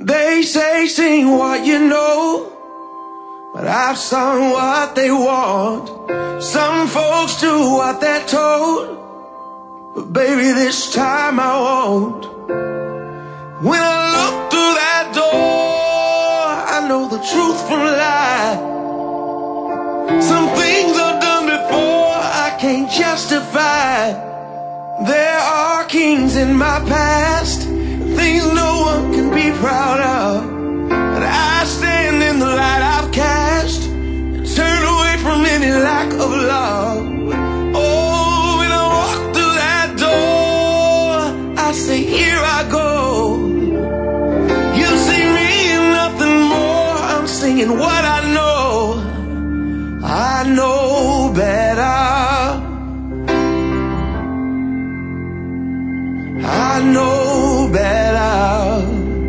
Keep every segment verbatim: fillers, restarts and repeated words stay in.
They say sing what you know, but I've sung what they want. Some folks do what they're told, but baby, this time I won't. When I look through that door, I know the truth from lie. Some things I've done before I can't justify. There are kings in my past, things no one can be proud of, but I stand in the light I've cast and turn away from any lack of love. Oh, when I walk through that door, I say, here I go. You see me and nothing more, I'm singing what I know. I know better. I know better.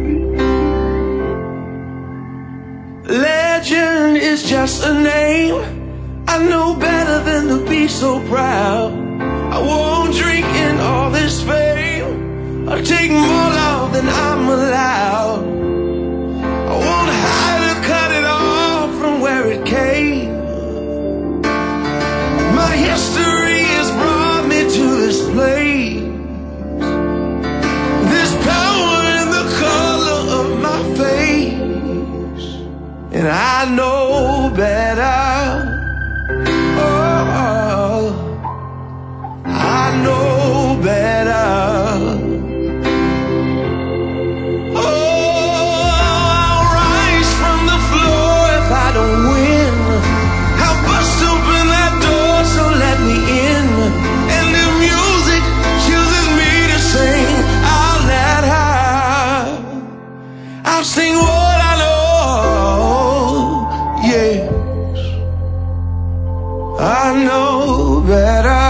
Legend is just a name. I know better than to be so proud. I won't drink in all this fame or take more love than I'm allowed. I won't hide or cut it off from where it came. My history has brought me to this place. And I know better. Oh, I know better. Oh, I'll rise from the floor if I don't win. I'll bust open that door, so let me in. And if music chooses me to sing, I'll let her. I'll sing what I know. Yes, I know better.